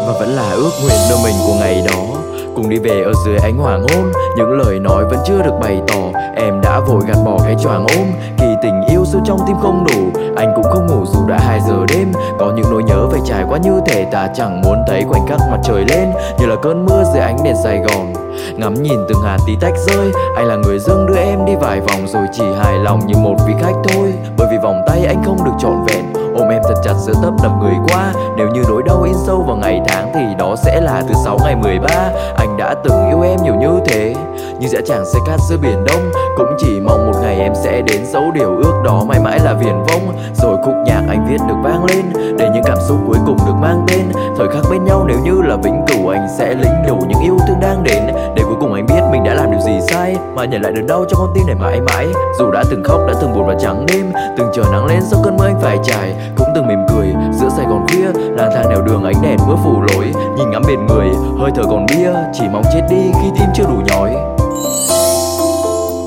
và vẫn là ước nguyện nơi mình của ngày đó. Cùng đi về ở dưới ánh hoàng hôn, những lời nói vẫn chưa được bày tỏ. Em đã vội gạt bỏ cái choàng ôm, khi tình yêu sâu trong tim không đủ. Anh cũng không ngủ dù đã 2 giờ đêm, có những nỗi nhớ phải trải qua như thể ta chẳng muốn thấy khoảnh khắc mặt trời lên, như là cơn mưa dưới ánh đèn Sài Gòn. Ngắm nhìn từng hạt tí tách rơi, anh là người dưng đưa em đi vài vòng rồi chỉ hài lòng như một vị khách thôi. Bởi vì vòng tay anh không được trọn vẹn, ôm em thật chặt giữa tấp nập người qua. Nếu như nỗi đau in sâu vào ngày tháng thì đó sẽ là thứ 6 ngày 13. Anh đã từng yêu em nhiều như thế, như dã tràng xe cát giữa biển Đông. Cũng chỉ mong một ngày em sẽ đến, dấu điều ước đó mãi mãi là viển vông. Rồi khúc nhạc anh viết được vang lên, để những cảm xúc cuối cùng được mang tên. Thời khắc bên nhau nếu như là vĩnh cửu, anh sẽ lính đủ những yêu thương đang đến, để cuối cùng anh biết mình đã làm điều gì sai, mà nhận lại được đau cho con tim này mãi mãi. Dù đã từng khóc, đã từng buồn vào trắng đêm, từng chờ nắng lên sau cơn mưa anh phải trải, cũng từng mỉm cười giữa Sài Gòn khuya, lang thang nẻo đường ánh đèn mưa phủ lối, nhìn ngắm biển người hơi thở còn bia, chỉ mong chết đi khi tim chưa đủ nhói.